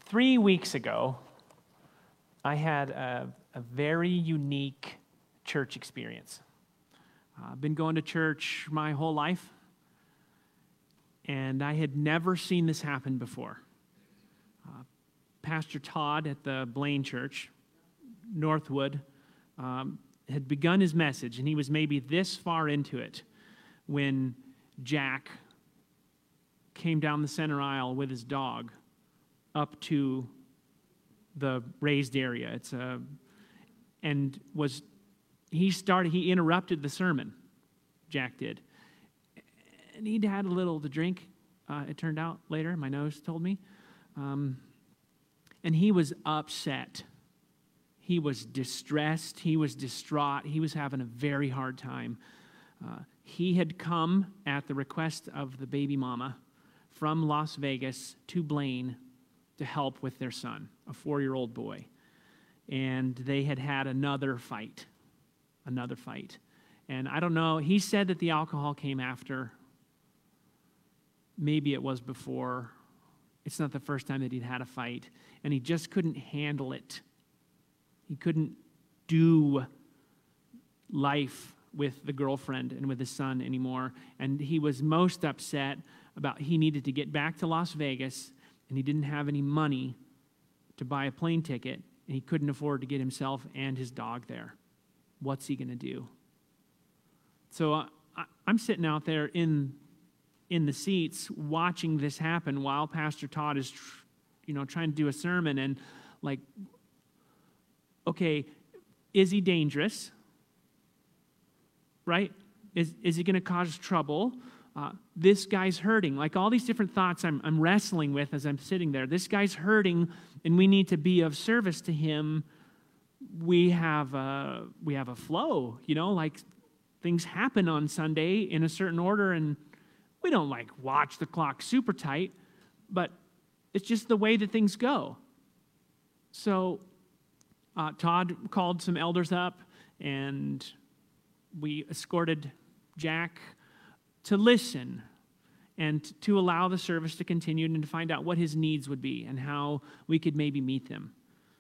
3 weeks ago, I had a very unique church experience. I've been going to church my whole life, and I had never seen this happen before. Pastor Todd at the Blaine Church, Northwood, had begun his message, and he was maybe this far into it when Jack came down the center aisle with his dog up to the raised area. He interrupted the sermon, Jack did. And he'd had a little to drink, it turned out later, my nose told me. And he was upset. He was distressed. He was distraught. He was having a very hard time. He had come at the request of the baby mama from Las Vegas to Blaine to help with their son, a 4-year-old boy. And they had had another fight. And I don't know, he said that the alcohol came after. Maybe it was before. It's not the first time that he'd had a fight. And he just couldn't handle it. He couldn't do life with the girlfriend and with his son anymore. And he was most upset about he needed to get back to Las Vegas, and he didn't have any money to buy a plane ticket, and he couldn't afford to get himself and his dog there. What's he going to do? So I'm sitting out there in the seats watching this happen while Pastor Todd is trying to do a sermon, and like, okay, is he dangerous? Right? Is he going to cause trouble? This guy's hurting. Like all these different thoughts I'm wrestling with as I'm sitting there. This guy's hurting, and we need to be of service to him. We have a flow, like things happen on Sunday in a certain order, and we don't watch the clock super tight, but it's just the way that things go. So Todd called some elders up, and we escorted Jack to listen and to allow the service to continue and to find out what his needs would be and how we could maybe meet them.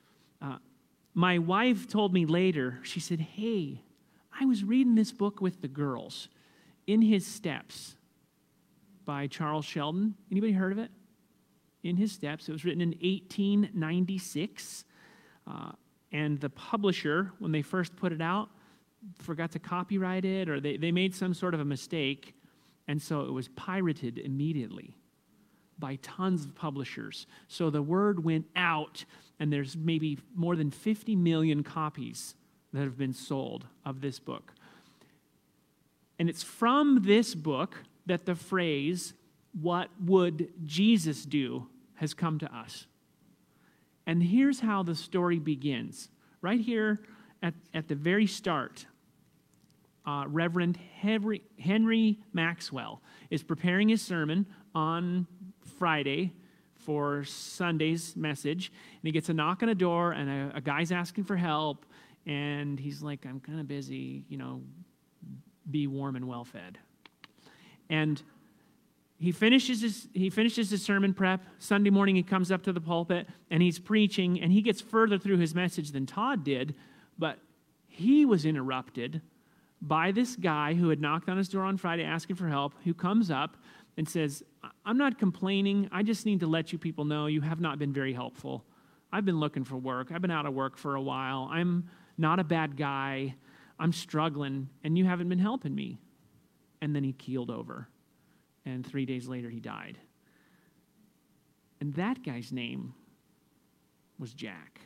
My wife told me later, she said, hey, I was reading this book with the girls, In His Steps, by Charles Sheldon. Anybody heard of it? In His Steps. It was written in 1896. And the publisher, when they first put it out, forgot to copyright it, or they made some sort of a mistake, and so it was pirated immediately by tons of publishers. So the word went out, and there's maybe more than 50 million copies that have been sold of this book. And it's from this book that the phrase, "What would Jesus do?" has come to us. And here's how the story begins. Right here at the very start, Reverend Henry Maxwell is preparing his sermon on Friday for Sunday's message, and he gets a knock on a door, and a guy's asking for help, and he's like, I'm kind of busy, be warm and well fed. And he finishes his sermon prep. Sunday morning he comes up to the pulpit, and he's preaching, and he gets further through his message than Todd did, but he was interrupted by this guy who had knocked on his door on Friday asking for help, who comes up and says, I'm not complaining. I just need to let you people know you have not been very helpful. I've been looking for work. I've been out of work for a while. I'm not a bad guy. I'm struggling, and you haven't been helping me. And then he keeled over, and 3 days later he died. And that guy's name was Jack.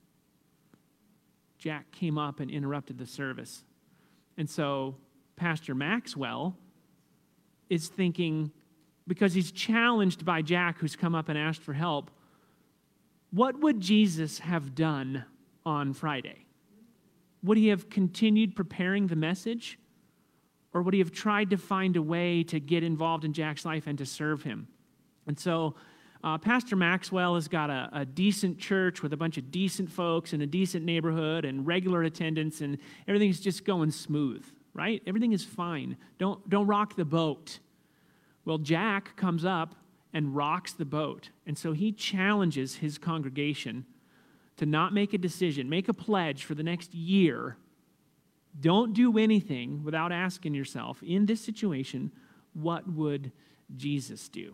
Jack came up and interrupted the service. And so Pastor Maxwell is thinking, because he's challenged by Jack, who's come up and asked for help, what would Jesus have done on Friday? Would he have continued preparing the message? Or would he have tried to find a way to get involved in Jack's life and to serve him? And so Pastor Maxwell has got a decent church with a bunch of decent folks in a decent neighborhood and regular attendance, and everything's just going smooth, right? Everything is fine. Don't rock the boat. Well, Jack comes up and rocks the boat. And so he challenges his congregation to not make a decision, make a pledge for the next year. Don't do anything without asking yourself, in this situation, what would Jesus do?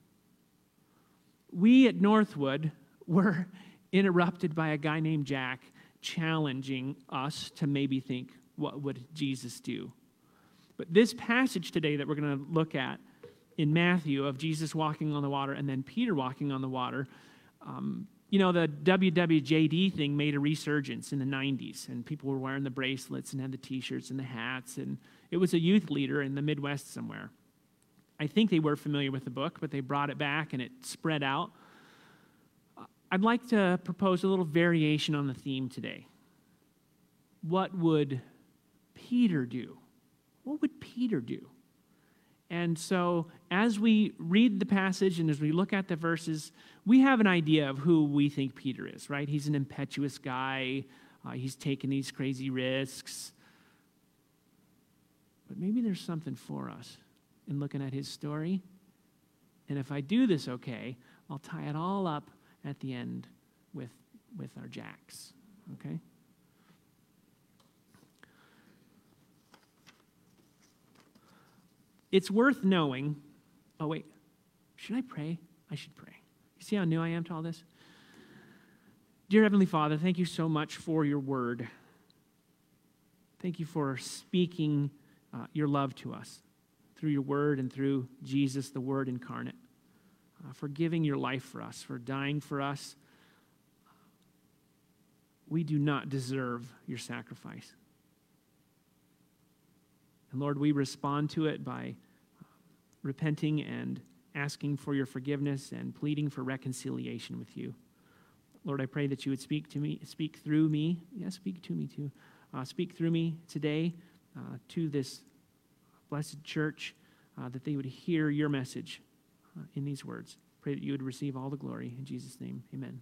We at Northwood were interrupted by a guy named Jack challenging us to maybe think, what would Jesus do? But this passage today that we're going to look at in Matthew of Jesus walking on the water and then Peter walking on the water, the WWJD thing made a resurgence in the 90s, and people were wearing the bracelets and had the T-shirts and the hats, and it was a youth leader in the Midwest somewhere. I think they were familiar with the book, but they brought it back and it spread out. I'd like to propose a little variation on the theme today. What would Peter do? What would Peter do? And so as we read the passage and as we look at the verses, we have an idea of who we think Peter is, right? He's an impetuous guy. He's taking these crazy risks. But maybe there's something for us in looking at his story. And if I do this okay, I'll tie it all up at the end with our Jacks, okay? It's worth knowing. Oh, wait. Should I pray? I should pray. You see how new I am to all this? Dear Heavenly Father, thank you so much for your word. Thank you for speaking your love to us through your word and through Jesus, the Word incarnate, for giving your life for us, for dying for us. We do not deserve your sacrifice. And Lord, we respond to it by repenting and asking for your forgiveness and pleading for reconciliation with you. Lord, I pray that you would speak to me, speak through me. Yes, speak to me too. Speak through me today to this blessed church, that they would hear your message in these words. Pray that you would receive all the glory. In Jesus' name, amen.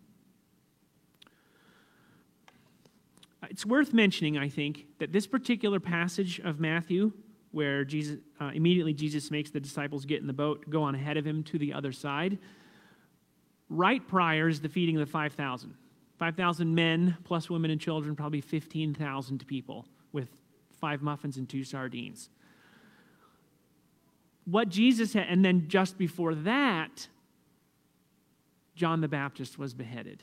It's worth mentioning, I think, that this particular passage of Matthew, where immediately Jesus makes the disciples get in the boat, go on ahead of him to the other side, right prior is the feeding of the 5,000. 5,000 men, plus women and children, probably 15,000 people, with 5 muffins and 2 sardines. What Jesus had, and then just before that, John the Baptist was beheaded.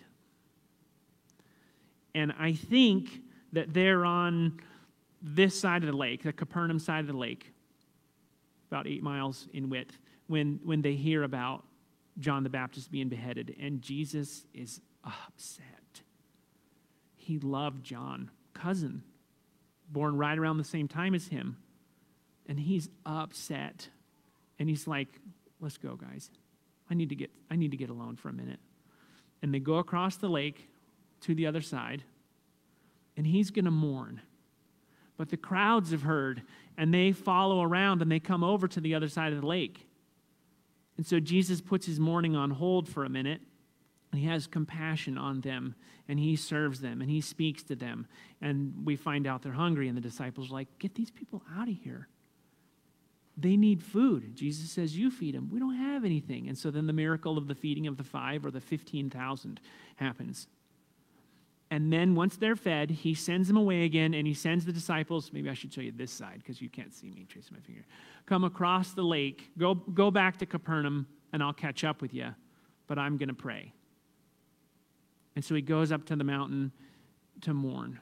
And I think that they're on this side of the lake, the Capernaum side of the lake, about 8 miles in width, when they hear about John the Baptist being beheaded. And Jesus is upset. He loved John, cousin, born right around the same time as him. And he's upset. And he's like, let's go, guys. I need to get alone for a minute. And they go across the lake to the other side, and he's going to mourn. But the crowds have heard, and they follow around, and they come over to the other side of the lake. And so Jesus puts his mourning on hold for a minute, and he has compassion on them, and he serves them, and he speaks to them. And we find out they're hungry, and the disciples are like, get these people out of here. They need food. Jesus says, you feed them. We don't have anything. And so then the miracle of the feeding of the 5 or the 15,000 happens. And then once they're fed, he sends them away again, and he sends the disciples, maybe I should show you this side because you can't see me tracing my finger. Come across the lake, go back to Capernaum, and I'll catch up with you, but I'm going to pray. And so he goes up to the mountain to mourn.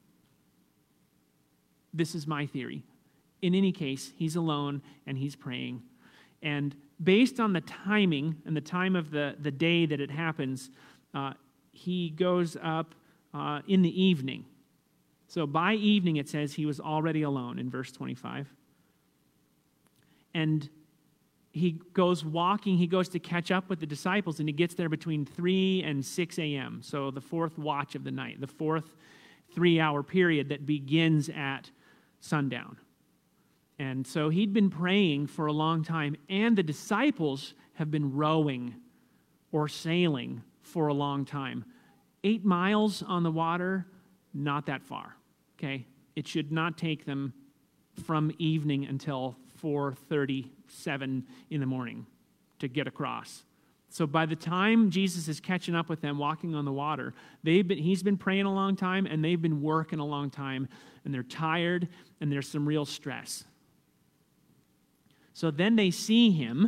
This is my theory. In any case, he's alone, and he's praying. And based on the timing and the time of the day that it happens, he goes up in the evening. So by evening, it says he was already alone in verse 25. And he goes walking, he goes to catch up with the disciples, and he gets there between 3 and 6 a.m., so the 4th watch of the night, the 4th 3-hour period that begins at sundown. And so he'd been praying for a long time, and the disciples have been rowing or sailing for a long time. 8 miles on the water, not that far, okay? It should not take them from evening until 4:37 in the morning, to get across. So by the time Jesus is catching up with them, walking on the water, he's been praying a long time, and they've been working a long time, and they're tired, and there's some real stress. So then they see him.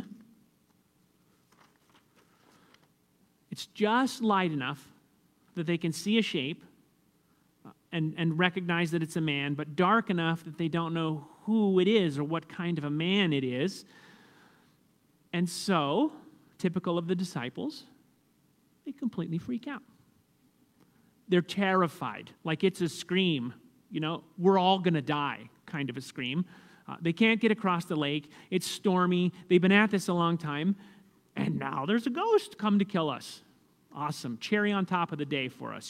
It's just light enough that they can see a shape and recognize that it's a man, but dark enough that they don't know who it is or what kind of a man it is. And so, typical of the disciples, they completely freak out. They're terrified, like it's a scream, we're all going to die kind of a scream. They can't get across the lake. It's stormy. They've been at this a long time, and now there's a ghost come to kill us. Awesome. Cherry on top of the day for us,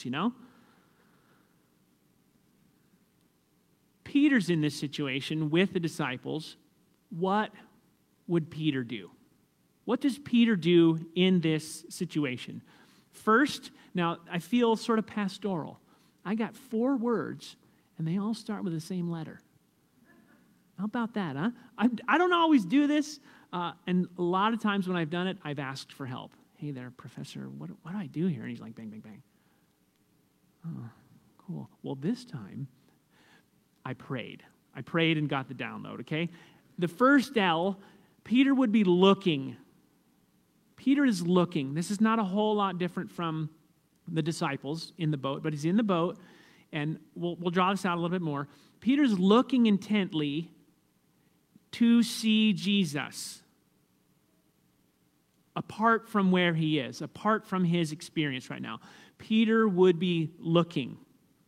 Peter's in this situation with the disciples. What would Peter do? What does Peter do in this situation? First, now I feel sort of pastoral. I got 4 words, and they all start with the same letter. How about that, huh? I don't always do this, and a lot of times when I've done it, I've asked for help. Hey there, professor, what do I do here? And he's like, bang, bang, bang. Oh, cool. Well, this time, I prayed. I prayed and got the download, okay? The first L, Peter would be looking. Peter is looking. This is not a whole lot different from the disciples in the boat, but he's in the boat, and we'll draw this out a little bit more. Peter's looking intently to see Jesus, apart from where he is, apart from his experience right now. Peter would be looking.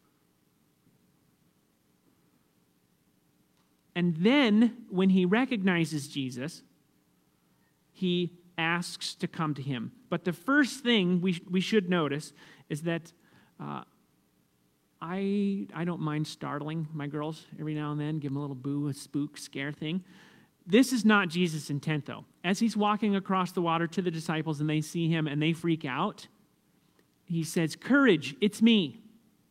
And then, when he recognizes Jesus, he asks to come to him. But the first thing we should notice is that I don't mind startling my girls every now and then, give them a little boo, a spook, scare thing. This is not Jesus' intent, though. As he's walking across the water to the disciples and they see him and they freak out, he says, "Courage, it's me.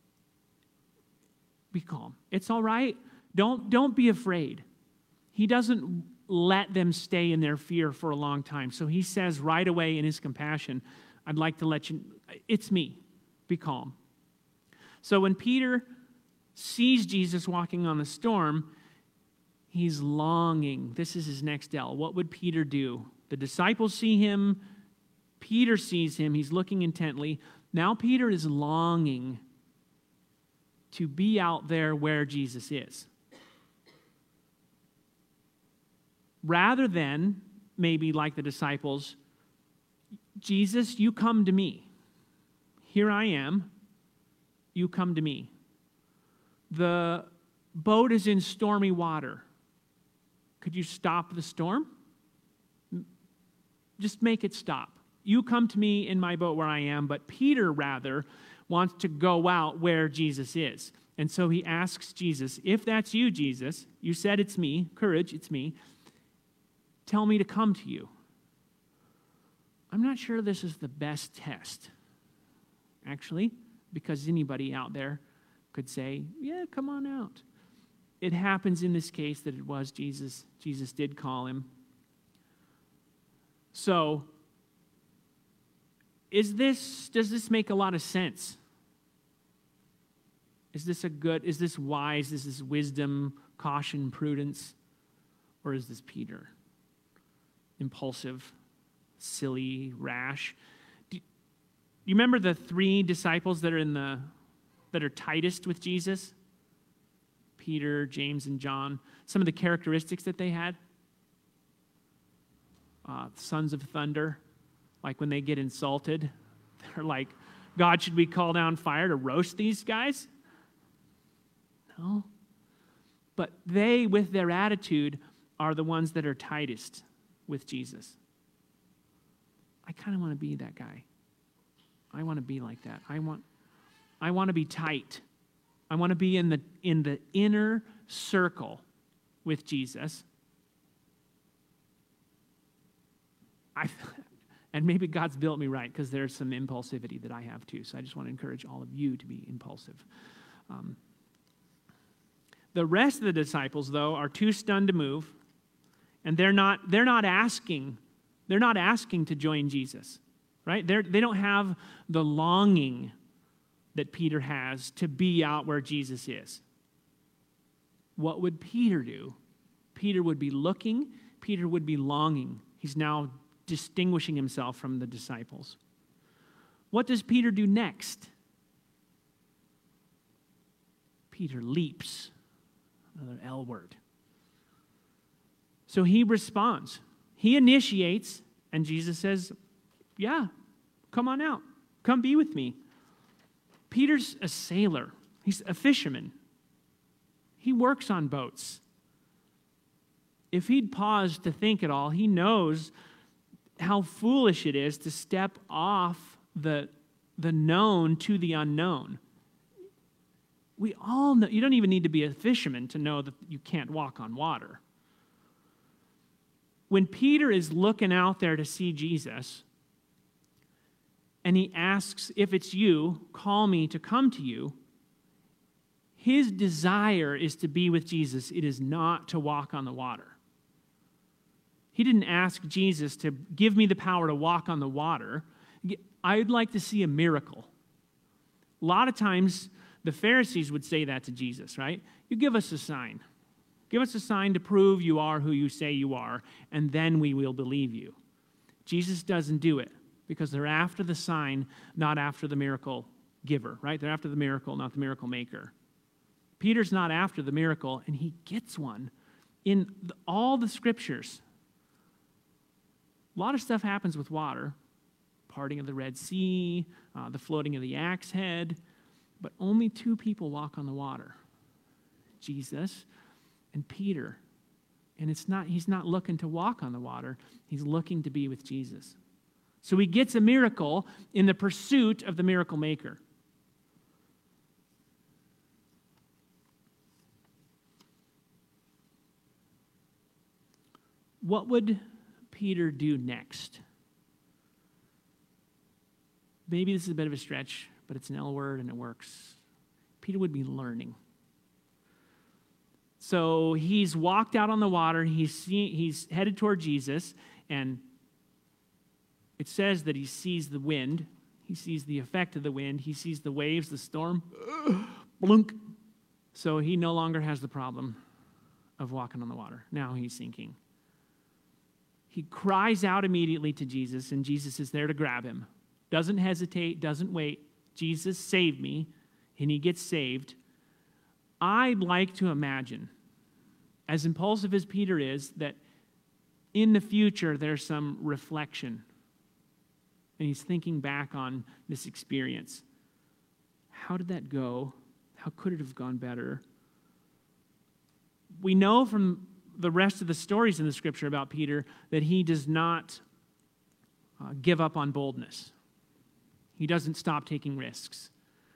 Be calm. It's all right. Don't be afraid." He doesn't let them stay in their fear for a long time. So he says right away in his compassion, "I'd like to let you, it's me. Be calm." So when Peter sees Jesus walking on the storm, he's longing. This is his next L. What would Peter do? The disciples see him. Peter sees him. He's looking intently. Now Peter is longing to be out there where Jesus is. Rather than, maybe like the disciples, "Jesus, you come to me. Here I am. You come to me." The boat is in stormy water. Could you stop the storm? Just make it stop. You come to me in my boat where I am, but Peter rather wants to go out where Jesus is. And so he asks Jesus, "If that's you, Jesus, you said it's me, courage, it's me, tell me to come to you." I'm not sure this is the best test, actually, because anybody out there could say, "Yeah, come on out." It happens in this case that it was Jesus. Jesus did call him. So, does this make a lot of sense? Is this wise, is this wisdom, caution, prudence? Or is this Peter? Impulsive, silly, rash? Do you remember the 3 disciples that are tightest with Jesus? Peter, James, and John. Some of the characteristics that they had. Sons of thunder. Like when they get insulted, they're like, "God, should we call down fire to roast these guys?" No. But they, with their attitude, are the ones that are tightest with Jesus. I kind of want to be that guy. I want to be like that. I want to be tight. I want to be in the inner circle with Jesus. And maybe God's built me right, because there's some impulsivity that I have too. So I just want to encourage all of you to be impulsive. The rest of the disciples, though, are too stunned to move, and they're not asking They're not asking to join Jesus, right? They don't have the longing that Peter has to be out where Jesus is. What would Peter do? Peter would be looking. Peter would be longing. He's now distinguishing himself from the disciples. What does Peter do next? Peter leaps. Another L word. So he responds. He initiates, and Jesus says, yeah, come on out. Come be with me. Peter's a sailor. He's a fisherman. He works on boats. If he'd paused to think at all, he knows how foolish it is to step off the known to the unknown. We all know, you don't even need to be a fisherman to know that you can't walk on water. When Peter is looking out there to see Jesus, and he asks, if it's you, call me to come to you, his desire is to be with Jesus. It is not to walk on the water. He didn't ask Jesus to give me the power to walk on the water. I'd like to see a miracle. A lot of times, the Pharisees would say that to Jesus, right? You give us a sign. Give us a sign to prove you are who you say you are, and then we will believe you. Jesus doesn't do it because they're after the sign, not after the miracle giver, right? They're after the miracle, not the miracle maker. Peter's not after the miracle, and he gets one. In all the scriptures, a lot of stuff happens with water. Parting of the Red Sea, the floating of the axe head, but only two people walk on the water. Jesus and Peter. And he's not looking to walk on the water. He's looking to be with Jesus. So he gets a miracle in the pursuit of the miracle maker. What would Peter do next? Maybe this is a bit of a stretch, but it's an L word and it works. Peter would be learning. So he's walked out on the water. He's headed toward Jesus, and it says that he sees the wind. He sees the effect of the wind. He sees the waves, the storm. Blunk. So he no longer has the problem of walking on the water. Now he's sinking. He cries out immediately to Jesus, and Jesus is there to grab him. Doesn't hesitate, doesn't wait. Jesus, save me, and he gets saved. I'd like to imagine, as impulsive as Peter is, that in the future there's some reflection. And he's thinking back on this experience. How did that go? How could it have gone better? We know from the rest of the stories in the scripture about Peter that he does not give up on boldness. He doesn't stop taking risks.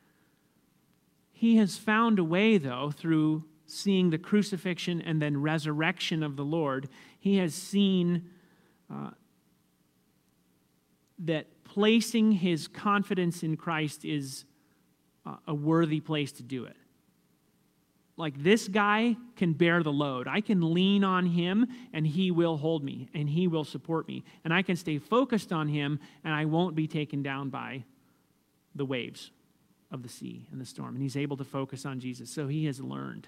He has found a way, though, through seeing the crucifixion and then resurrection of the Lord. He has seen that placing his confidence in Christ is a worthy place to do it. Like, this guy can bear the load. I can lean on him, and he will hold me, and he will support me. And I can stay focused on him, and I won't be taken down by the waves of the sea and the storm. And he's able to focus on Jesus. So he has learned.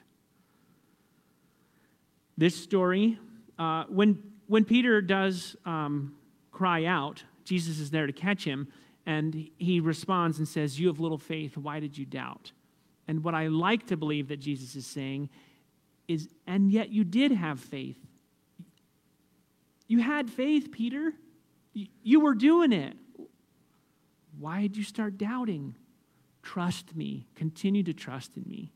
This story, when Peter does cry out, Jesus is there to catch him, and he responds and says, "You have little faith, why did you doubt?" And what I like to believe that Jesus is saying is, and yet you did have faith. You had faith, Peter. You were doing it. Why did you start doubting? Trust me. Continue to trust in me.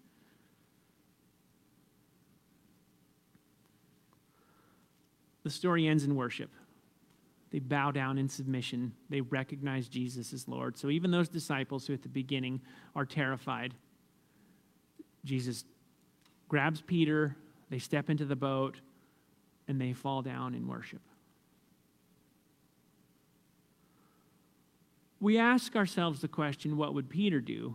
The story ends in worship. They bow down in submission. They recognize Jesus as Lord. So even those disciples who at the beginning are terrified, Jesus grabs Peter, they step into the boat, and they fall down in worship. We ask ourselves the question, what would Peter do?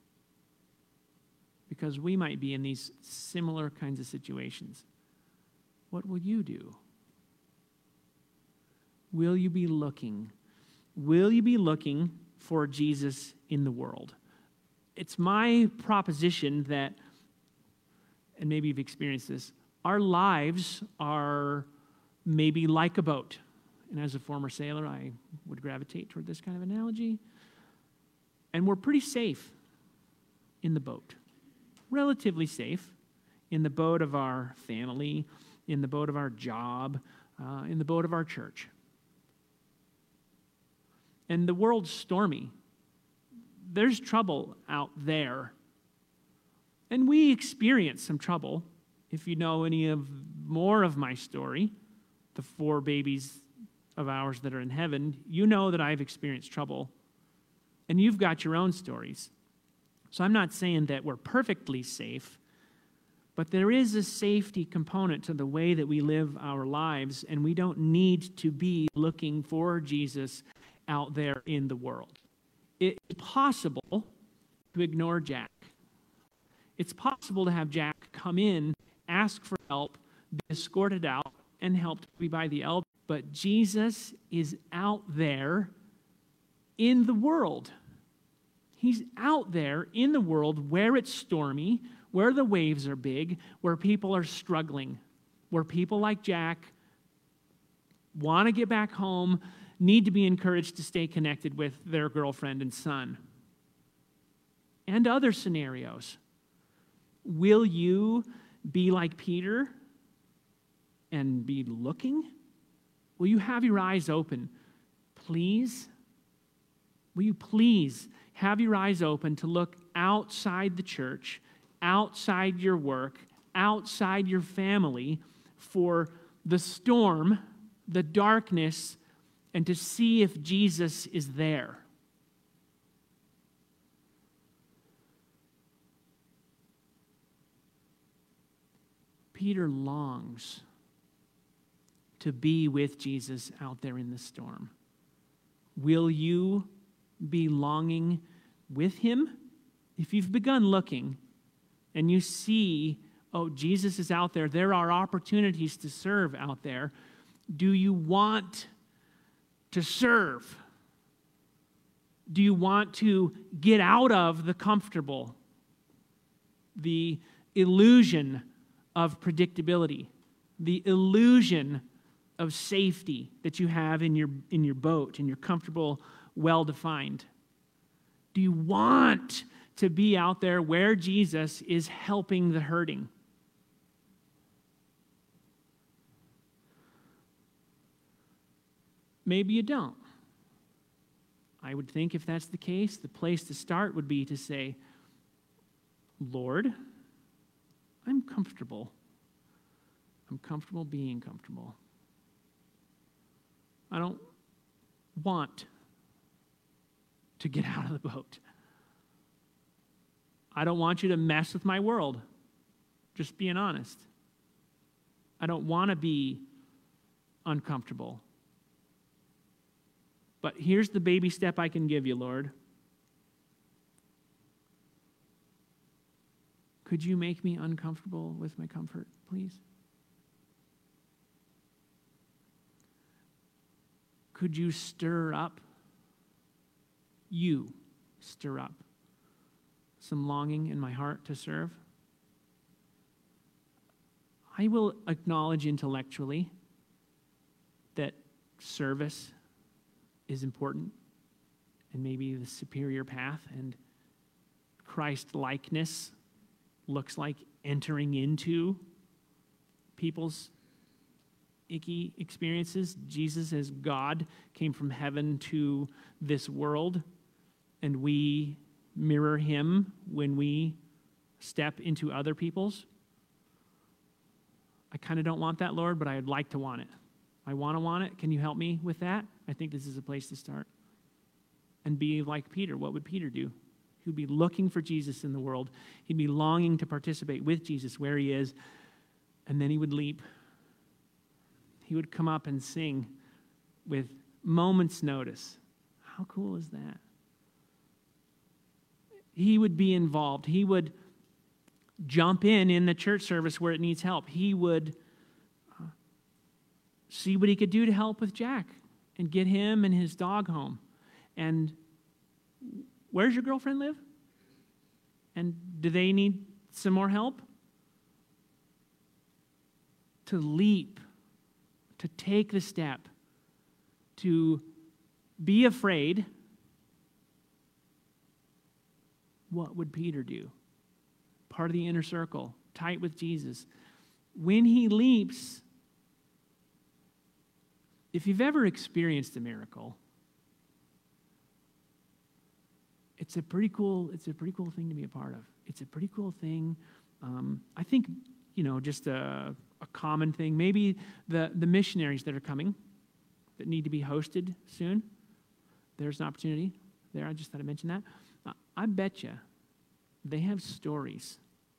Because we might be in these similar kinds of situations. What will you do? Will you be looking? Will you be looking for Jesus in the world? It's my proposition that, and maybe you've experienced this, our lives are maybe like a boat. And as a former sailor, I would gravitate toward this kind of analogy. And we're pretty safe in the boat, relatively safe in the boat of our family, in the boat of our job, in the boat of our church. And the world's stormy. There's trouble out there. And we experience some trouble. If you know any more of my story, the 4 babies of ours that are in heaven, you know that I've experienced trouble. And you've got your own stories. So I'm not saying that we're perfectly safe, but there is a safety component to the way that we live our lives, and we don't need to be looking for Jesus out there in the world. It's possible to ignore Jack. It's possible to have Jack come in, ask for help, be escorted out, and helped by the elder. But Jesus is out there in the world. He's out there in the world where it's stormy, where the waves are big, where people are struggling, where people like Jack want to get back home, need to be encouraged to stay connected with their girlfriend and son. And other scenarios. Will you be like Peter and be looking? Will you have your eyes open? Please? Will you please have your eyes open to look outside the church, outside your work, outside your family for the storm, the darkness, and to see if Jesus is there? Peter longs to be with Jesus out there in the storm. Will you be longing with him? If you've begun looking and you see, oh, Jesus is out there, there are opportunities to serve out there, do you want to serve? Do you want to get out of the comfortable, the illusion of predictability, the illusion of safety that you have in your boat, in your comfortable, well-defined? Do you want to be out there where Jesus is helping the hurting? Maybe you don't. I would think if that's the case, the place to start would be to say, Lord, I'm comfortable. I'm comfortable being comfortable. I don't want to get out of the boat. I don't want you to mess with my world. Just being honest. I don't want to be uncomfortable. But here's the baby step I can give you, Lord. Could you make me uncomfortable with my comfort, please? Could you stir up some longing in my heart to serve? I will acknowledge intellectually that service is important and maybe the superior path, and Christ-likeness looks like entering into people's icky experiences. Jesus as God came from heaven to this world, and we mirror him when we step into other people's. I kind of don't want that, Lord, but I'd like to want it. I want it. Can you help me with that? I think this is a place to start. And be like Peter. What would Peter do? He would be looking for Jesus in the world. He'd be longing to participate with Jesus where he is, and then he would leap. He would come up and sing with moments' notice. How cool is that? He would be involved. He would jump in the church service where it needs help. He would see what he could do to help with Jack and get him and his dog home. And where's your girlfriend live? And do they need some more help? To leap, to take the step, to be afraid. What would Peter do? Part of the inner circle, tight with Jesus. When he leaps, if you've ever experienced a miracle, it's a pretty cool thing to be a part of. It's a pretty cool thing. I think, just a common thing. Maybe the missionaries that are coming, that need to be hosted soon. There's an opportunity there. I just thought I'd mention that. I bet you they have stories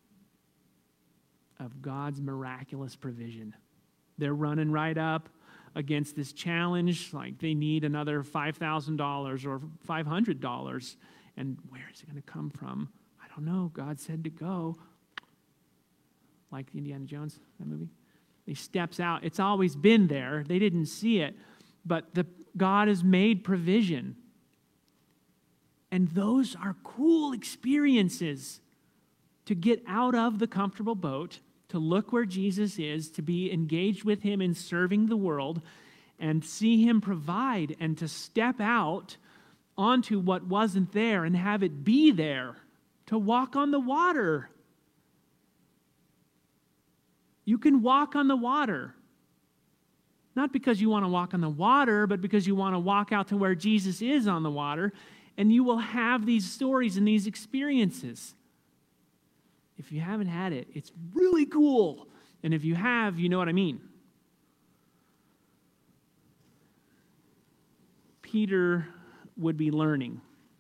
of God's miraculous provision. They're running right up against this challenge, like they need another $5,000 or $500. And where is it going to come from? I don't know. God said to go. Like Indiana Jones, that movie. He steps out. It's always been there. They didn't see it. But God has made provision. And those are cool experiences to get out of the comfortable boat, to look where Jesus is, to be engaged with him in serving the world, and see him provide, and to step out onto what wasn't there and have it be there, to walk on the water. You can walk on the water. Not because you want to walk on the water, but because you want to walk out to where Jesus is on the water, and you will have these stories and these experiences. If you haven't had it, it's really cool. And if you have, you know what I mean. Peter would be learning.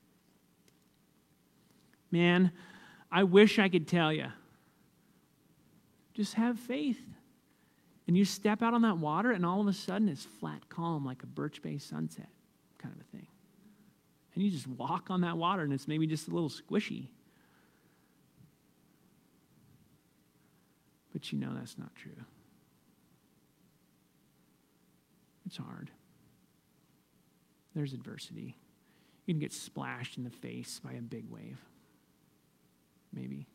Man, I wish I could tell you. Just have faith. And you step out on that water, and all of a sudden it's flat calm like a Birch Bay sunset kind of a thing. And you just walk on that water, and it's maybe just a little squishy. But you know that's not true. It's hard. There's adversity. You can get splashed in the face by a big wave. Maybe.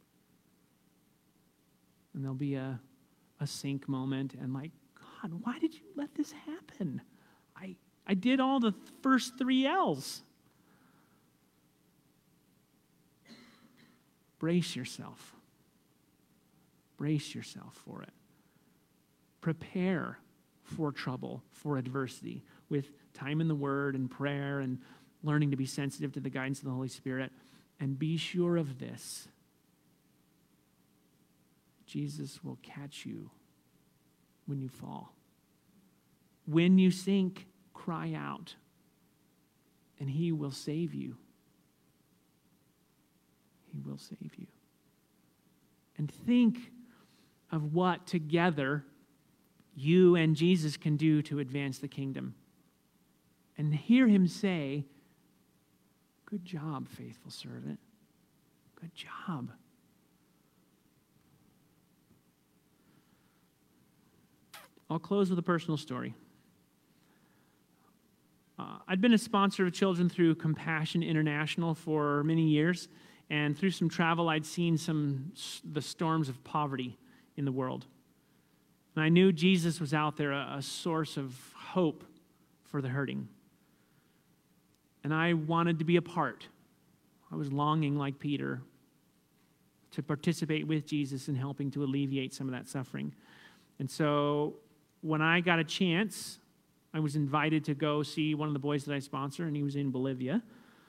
And there'll be a sink moment, and like, God, why did you let this happen? I did all the first 3 L's. Brace yourself. Brace yourself for it. Prepare for trouble, for adversity, with time in the Word and prayer and learning to be sensitive to the guidance of the Holy Spirit. And be sure of this. Jesus will catch you when you fall. When you sink, cry out, and he will save you. He will save you. And think of what together you and Jesus can do to advance the kingdom. And hear him say, "Good job, faithful servant. Good job." I'll close with a personal story. I'd been a sponsor of children through Compassion International for many years, and through some travel, I'd seen the storms of poverty in the world. And I knew Jesus was out there, a source of hope for the hurting. And I wanted to be a part. I was longing, like Peter, to participate with Jesus in helping to alleviate some of that suffering. And so when I got a chance, I was invited to go see one of the boys that I sponsor, and he was in Bolivia.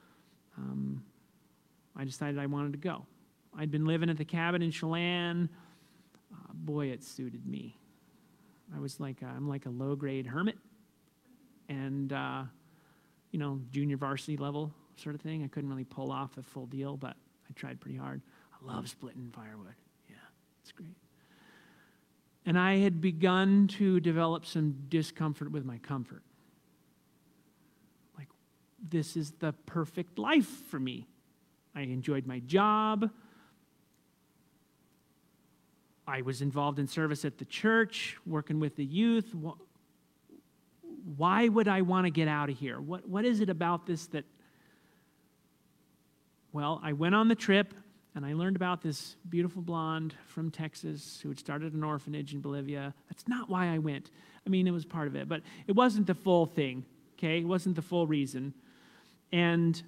I decided I wanted to go. I'd been living at the cabin in Chelan. Boy, it suited me. I'm like a low-grade hermit, and junior varsity level sort of thing. I couldn't really pull off the full deal, but I tried pretty hard. I love splitting firewood. Yeah, it's great. And I had begun to develop some discomfort with my comfort. Like, this is the perfect life for me. I enjoyed my job. I was involved in service at the church, working with the youth. Why would I want to get out of here? What is it about this that... Well, I went on the trip, and I learned about this beautiful blonde from Texas who had started an orphanage in Bolivia. That's not why I went. I mean, it was part of it, but it wasn't the full thing, okay? It wasn't the full reason. And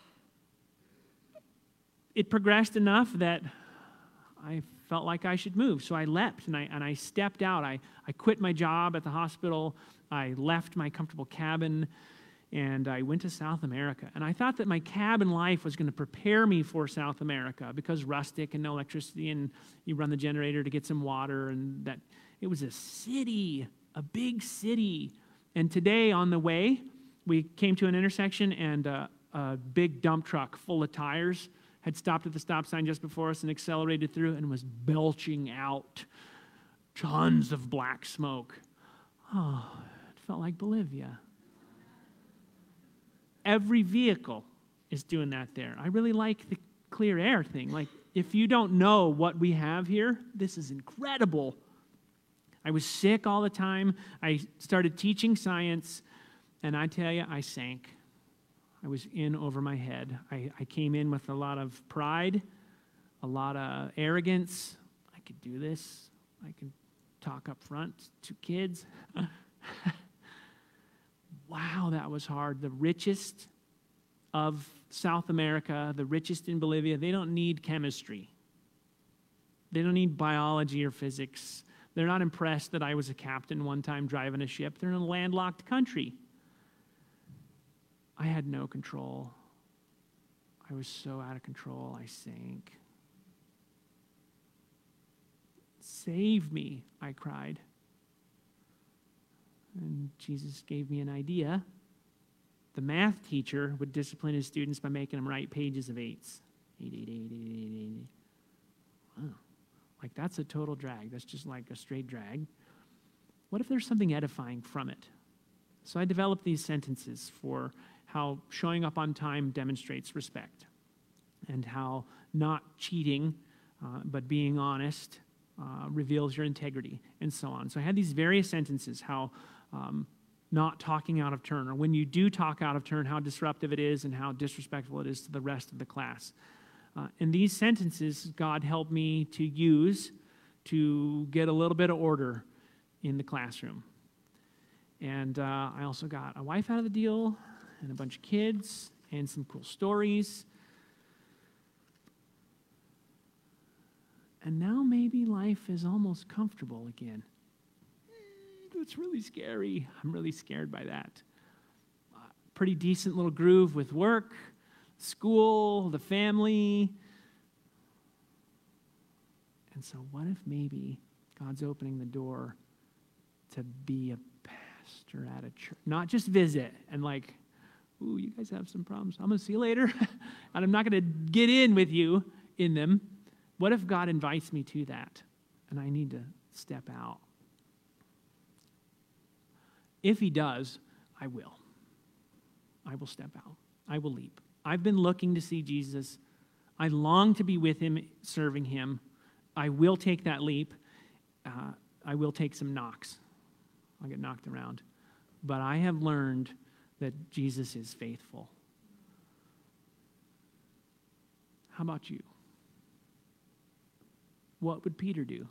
it progressed enough that I felt like I should move. So I leapt, and I stepped out. I quit my job at the hospital. I left my comfortable cabin, and I went to South America. And I thought that my cabin life was going to prepare me for South America because rustic and no electricity, and you run the generator to get some water, and that it was a city, a big city. And today on the way, we came to an intersection, and a big dump truck full of tires had stopped at the stop sign just before us and accelerated through and was belching out tons of black smoke. Oh, it felt like Bolivia. Every vehicle is doing that there. I really like the clear air thing. Like, if you don't know what we have here, this is incredible. I was sick all the time. I started teaching science, and I tell you, I sank. I was in over my head. I came in with a lot of pride, a lot of arrogance. I could do this. I can talk up front to kids. Wow, that was hard. The richest of South America, the richest in Bolivia, they don't need chemistry. They don't need biology or physics. They're not impressed that I was a captain one time driving a ship. They're in a landlocked country. I had no control. I was so out of control, I sank. Save me, I cried. And Jesus gave me an idea. The math teacher would discipline his students by making them write pages of eights. 8, 8, 8, 8, 8, 8. Wow. Like, that's a total drag. That's just like a straight drag. What if there's something edifying from it? So I developed these sentences for how showing up on time demonstrates respect, and how not cheating but being honest reveals your integrity, and so on. So I had these various sentences, how not talking out of turn, or when you do talk out of turn, how disruptive it is and how disrespectful it is to the rest of the class. And these sentences, God helped me to use to get a little bit of order in the classroom. And I also got a wife out of the deal, and a bunch of kids, and some cool stories. And now maybe life is almost comfortable again. It's really scary. I'm really scared by that. Pretty decent little groove with work, school, the family. And so what if maybe God's opening the door to be a pastor at a church? Not just visit and like, ooh, you guys have some problems. I'm going to see you later. And I'm not going to get in with you in them. What if God invites me to that and I need to step out? If he does, I will. I will step out. I will leap. I've been looking to see Jesus. I long to be with him, serving him. I will take that leap. I will take some knocks. I'll get knocked around. But I have learned that Jesus is faithful. How about you? What would Peter do?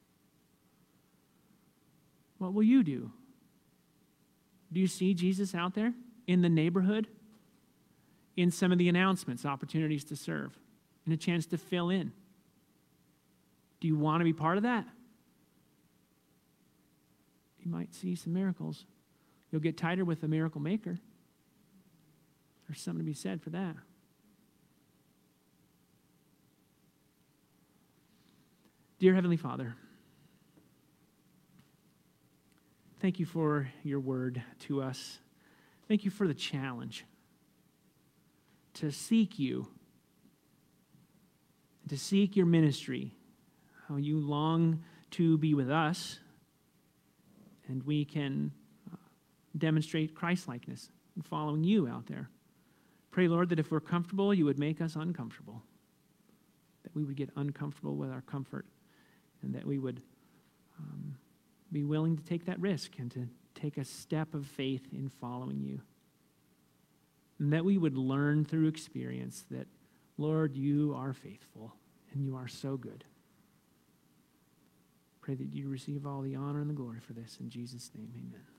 What will you do? Do you see Jesus out there in the neighborhood? In some of the announcements, opportunities to serve, and a chance to fill in? Do you want to be part of that? You might see some miracles. You'll get tighter with the miracle maker. There's something to be said for that. Dear Heavenly Father, thank you for your word to us. Thank you for the challenge to seek you, to seek your ministry, how you long to be with us, and we can demonstrate Christ-likeness in following you out there. Pray, Lord, that if we're comfortable, you would make us uncomfortable, that we would get uncomfortable with our comfort, and that we would be willing to take that risk and to take a step of faith in following you. And that we would learn through experience that, Lord, you are faithful and you are so good. Pray that you receive all the honor and the glory for this. In Jesus' name, amen.